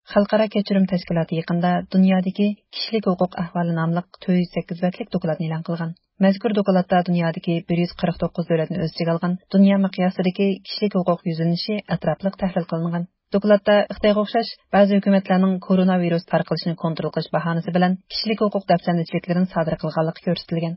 Xalqaro kechirim tashkiloti yaqinda dunyodagi kishilik huquq ahvoli nomli 408 betlik dokladni e'lon qilgan. Mazkur dokladda dunyodagi 149 davlatni o'z ichiga olgan dunyo miqyosidagi kishilik huquq yuzlanishi atrofliq tahlil qilingan. Dokladda Xitoyga o'xshash ba'zi hukumatlarning koronavirus tarqalishini kontrol qilish bahonasi bilan kishilik huquq dafsandichiliklarni sodir qilganligi ko'rsatilgan.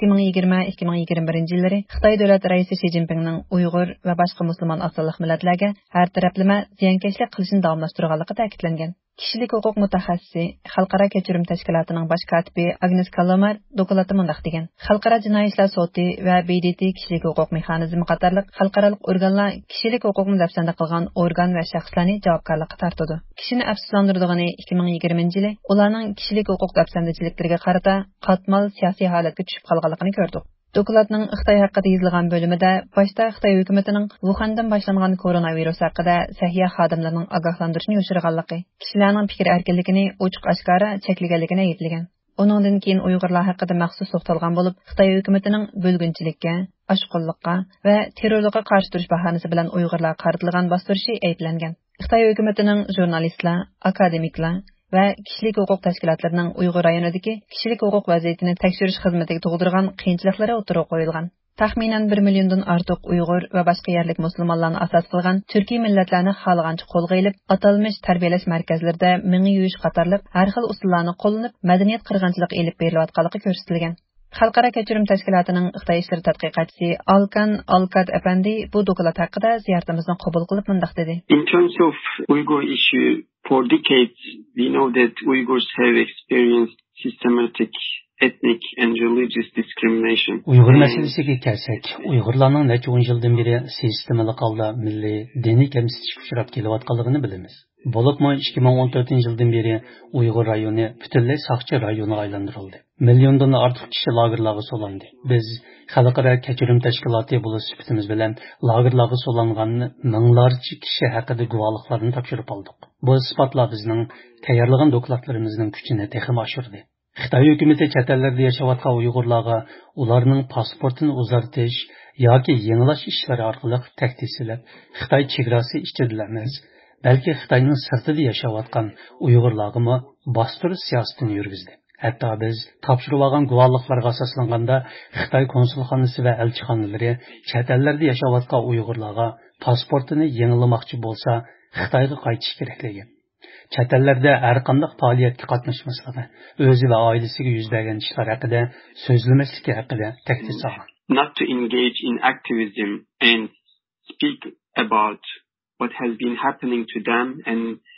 2020-2021 yillari Xitoy davlat raisi Si Jinpingning Uyg'ur va boshqa musulmon asalliq millatlarga har taraflama ziyonkashlik qilishini davomlashtirganligi ta'kidlangan. Kishilik huquq mutaxassisi Xalqaro kechirim tashkilotining bosh kotibi Agnes Kalomar dokladda mundaq degan: Xalqaro jinoiy ishlar sudi va BDT kishilik huquq mexanizmi qatorliq xalqaro organlar kishilik huquqni dafsanda qilgan organ va shaxslarni javobgarlikka tortadi. Kishini afsuslantirdigani 2020 yili ularning kishilik huquq dafsandichiliklariga qarata qatmal siyosiy holatga tushib qolganligini ko'rdik. Dokladning Xitoy haqida yozilgan bo'limida boshda Xitoy hukumatining Wuhandan boshlangan koronavirus haqida sahiya xodimlarining ogohlantirishni yo'shirganligi, kishilarning fikr erkinligini ochiq-oshkora cheklaganligini aytgan. Uningdan keyin Uyg'urlar haqida maxsus to'xtalgan bo'lib, Xitoy hukumatining bo'lgunchilikka, oshqunlikqa va terrorlikqa qarshi turish bahonasi bilan Uyg'urlar qaratilgan bostirishi ayblangan. Xitoy hukumatining jurnalistlar, akademiklar va kishilik huquq tashkilotlarining Uyg'ur rayonidagi kishilik huquq vaziyatini tekshirish xizmatiga tug'dirgan qiyinchiliklari o'tirib qo'yilgan. Taxminan 1 milliondan ortiq Uyg'ur va boshqa yerlik musulmonlarni asos qilgan turkiy millatlarni xohlagancha qo'lga olib, atalmish tarbiyalash markazlarida mingi yuyish qatorliq har xil usullarni qo'llanib, madaniyat qirg'inchiligi elib berilayotganligi ko'rsatilgan. Xalqaro kechirim tashkilotining Xitoy ishlari tadqiqotchisi Alkan Alkat Efendi bu doklad haqida ziyoratimizni qabul qilib mundaq dedi. In terms of Uyghur issue, for decades we know that Uyghurs have experienced systematic ethnic and religious discrimination. Uyg'ur masalasiga kelsak, Uyg'urlarning necha 10 yildan beri sistemalik holda milliy, diniy kamsitishga uchrab kelayotganligini bilamiz. Bo'libmi 2014 yildan beri Uyg'ur rayoni butunlay soqchi rayoniga aylantirildi. Milliondan ortiq kishi lagerlarga solandi. Biz xalqaro kechirim tashkiloti bo'lish sifatimiz bilan lagerlarga solangan minglarcha kishi haqida guvohliklarni topshirib oldik. Bu isbotlar bizning tayyorlagan dokladlarimizning kuchini texnik oshirdi. Xitoy hukumati chet ellarda yashayotgan Uyg'urlarga ularning pasportini uzartish yoki yangilash ishlari orqali tahdidlab, Xitoy chegarasi ichida emas, balki Xitoyning sirtida yashayotgan Uyg'urlarga bostirish siyosatini yurgizdi. Hatto biz topshirib olgan guvohliklarga asoslanganda Xitoy konsulxonasi va elchixonalari chet ellarda yashayotgan Uyg'urlarga pasportini yangilamoqchi bo'lsa, Xitoyga qaytish kerakligini, chet ellarda har qanday faoliyatga qatnashmasligi, o'zi va oilasiga yuz bergan ishlar haqida so'zlamasligi haqida tahdid solgan. Not to engage in activism and speak about what has been happening to them and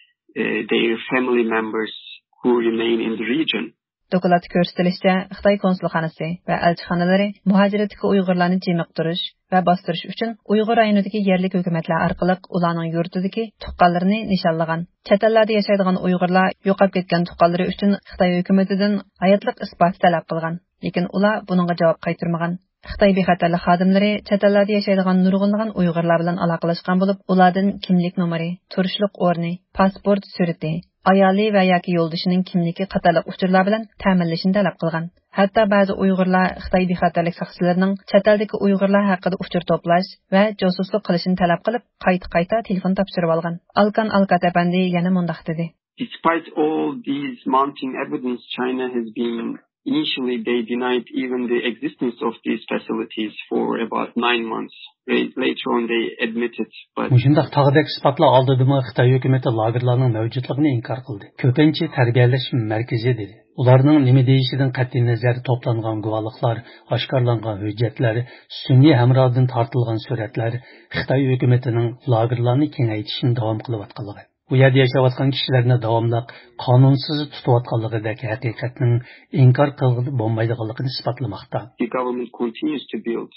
their family members who remain in the region. Dokladda ko'rsatilishicha, Xitoy konsulxonasi va elchixonalari muhojiratdagi Uyg'urlarni jemiqtirish va bostirish uchun Uyg'ur rayonidagi yerlik hukumatlar orqali ularning yurtidagi tuqqanlarini nishonlagan. Chet ellarda yashaydigan Uyg'urlar yo'qolib ketgan tuqqanlari uchun Xitoy hukumatidan hayotlik isbot talab qilgan, lekin ular buningga javob qaytarmagan. Xitoy bexatarlik xodimlari chet ellarda yashaydigan nurg'unlagan Uyg'urlar bilan aloqalashgan bo'lib, ulardan kimlik nomeri, turishlik o'rni, pasport surati, ayoli va yoki yo'ldoshining kimligi qatorliq uchurlar bilan ta'minlashni talab qilgan. Hatto ba'zi Uyg'urlar Xitoy bexatarlik soqchilarining chet eldagi Uyg'urlar haqida uchur to'plash va josuslik qilishini talab qilib, qayta telefon topshirib olgan. Alkan Alkatapandi yana mundaq dedi. Despite all these mounting evidence, China has been initially they denied even the existence of these facilities for about 9 months. Later on they admitted. Muşundaq tağdaq isbatlar aldidimi Xitoy hukumatı lagerlarning mavjudligini inkor qildi. Ko'pincha tarbiyalash markazi dedi. Ularning nima deyishidan qat'iy nazar to'plangan guvohliklar, oshkorlangan hujjatlar, sunniy hamrodan tortilgan suratlar Xitoy hukumatining lagerlarni kengaytirishni davom qilayotganligi. Bu yerda yashayotgan kishilarni davomli qonunsiz tutayotganligidagi haqiqatning inkor qilib bo'lmaydiganligini isbotlamoqda. The government continues to build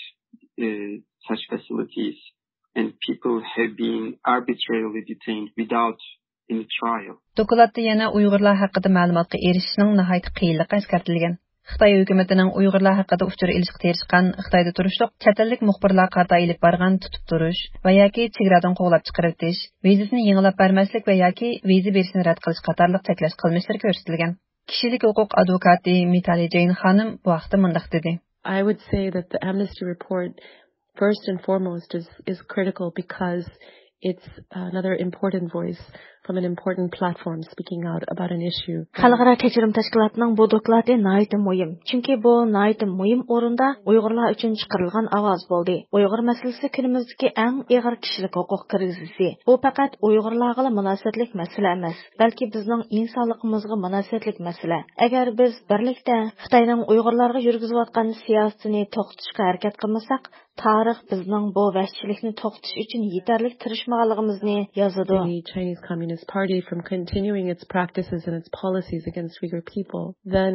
such facilities and people have been arbitrarily detained without any trial. Dokladda yana Uyg'urlar haqida ma'lumotga erishishning nihoyat qiyinligi eskartilgan. Xitoy hukumatining Uyg'urlar haqida uchur ilishga terishgan Xitoyda turishliq chet ellik muxbirlar qarta ilib borgan tutib turish va yoki chegaradan qo'g'lab chiqarib etish, vizasini yengilab bermaslik va yoki viza berishni rad qilish qatorliq cheklash qilmishlari ko'rsatilgan. Kishilik huquq advokati Mitali Jain xonim bu vaqtda mundaq dedi. I would say that the Amnesty report first and foremost is critical because it's another important voice from an important platform speaking out about an issue. Xalqaro kechirim tashkilotining bu doklati nihoyat muhim. Chunki bu nihoyat muhim o'rinda Uyg'urlar uchun chiqarilgan ovoz bo'ldi. Uyg'ur masalasi kunimizdagi eng og'ir kishilik huquq krizisi. Bu faqat Uyg'urlarga munosabatlik masala emas, balki bizning insonligimizga munosabatlik masala. Agar biz birlikda Xitoyning Uyg'urlarga yurgizayotgan siyosatini to'xtatishga harakat qilmasak, tarix bizning bu vahshiylikni to'xtatish uchun yetarli tirishmaganligimizni yozadi. The Chinese Communist Party from continuing its practices and its policies against Uyghur people, then,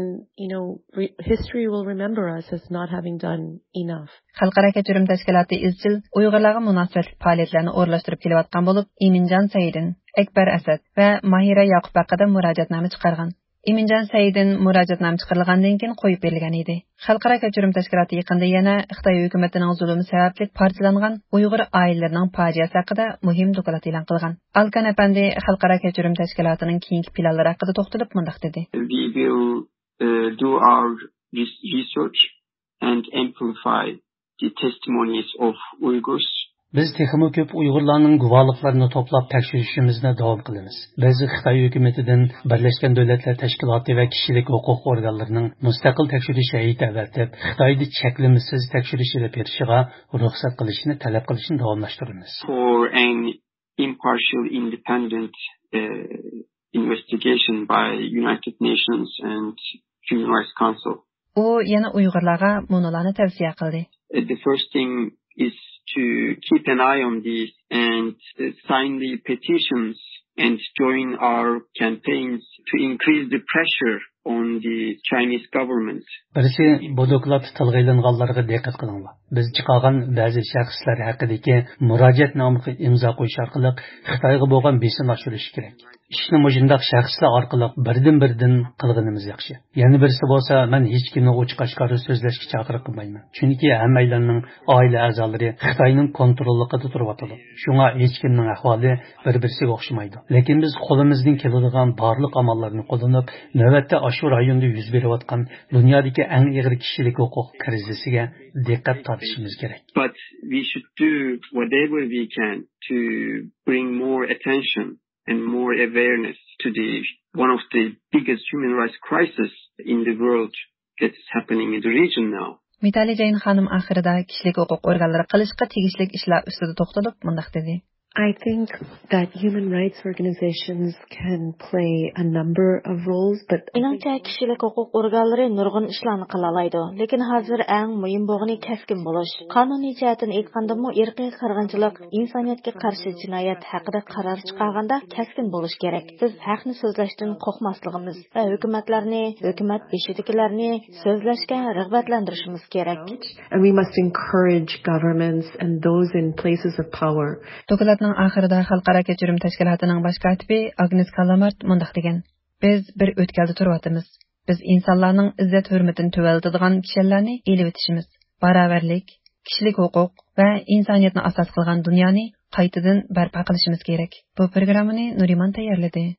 history will remember us as not having done enough. Xalqaro kechirim tashkiloti izchil Uyg'urlarga munosabatli faoliyatlarni o'rlashtirib kelayotgan bo'lib, Iminjon Saidin, Akbar Asad va Mahira Yoqub haqida murojaatnoma chiqargan. Iminjon Saidin murojaatnoma chiqarilgandan keyin qo'yib berilgan edi. Xalqaro kechirim tashkiloti yaqinda yana Xitoy hukumatining zulmi sababli parchalangan Uyg'ur oilalarining fojiasi haqida muhim doklad e'lon qilgan. Alkan apandi Xalqaro kechirim tashkilotining keyingi planlari haqida to'xtalib mundaq dedi. We will do our research and amplify the testimonies of Uyghurs. Biz texmo ko'p Uyg'urlarning guvohliklarini to'plab tekshirishimizni davom qilamiz. Biz Xitoy hukumatidan Birlashgan Davlatlar Tashkiloti va kishilik huquq organlarining mustaqil tekshirish hay'ati avatib, Xitoyda cheklimisiz tekshirish olib berishiga ruxsat qilishni talab qilishni davomlashtiramiz. For an impartial, independent investigation by United Nations and Human Rights Council. U yana Uyg'urlarga munolarni tavsiya qildi. The first thing is to keep an eye on this and sign the petitions and join our campaigns to increase the pressure on the Chinese government. Birisi bu doklad tilg'aylanganlarga diqqat qilinglar. Biz chiqargan ba'zi shaxslar haqidagi murojaatnomaga imzo qo'yish orqali Xitoyga bo'lgan besim oshirish kerak. Ishni mujindaq shaxslar orqali birdan qilganimiz yaxshi. Yana birisi bo'lsa, men hech kimni ochiq-oshkora so'zlashga chaqiriq qilmayman. Chunki hammalarning oila a'zolari Xitoyning kontrolida turibdi. Shunga hech kimning ahvoli bir-biriga o'xshamaydi. Lekin biz qo'limizdan keladigan barliq amallarni qo'llanib, navbatda shu rayonda yuz berayotgan dunyodagi eng og'ir kishilik huquq krizisiga diqqat tortishimiz kerak. But we should do whatever we can to bring more attention and more awareness to one of the biggest human rights crises in the world that's happening in the region now. Mitali Jain xanım axirida kishilik huquq organlari qilishga tegishli ishlar ustida to'xtalib mundaq dedi. I think that human rights organizations can play a number of roles, but Meningcha kishilik huquq organlari nurg'un ishlarni qila oladi, lekin hozir eng muhim bo'lgani keskin bo'lish. Qonuniy jihatdan aytganda, irqiy qirg'inchilik, insoniyatga qarshi jinoyat haqida qaror chiqarganda keskin bo'lish kerak. Biz haqni so'zlashdan qo'rqmasligimiz va hukumat beshidagilarni so'zlashga rag'batlantirishimiz kerak. And we must encourage governments and those in places of power. Oxirida Xalqaro kechirim tashkilotining bosh kotibi Agnes Kalamart mundaq degan. Biz bir o'tkalda turyapmiz. Biz insonlarning izzat hurmatini tuvaltadigan kishilarni elib o'tishimiz, barobarlik, kishilik huquq va insoniyatni asos qilgan dunyoni qaytadan barpo qilishimiz kerak. Bu programmani Nuriman tayyorladi.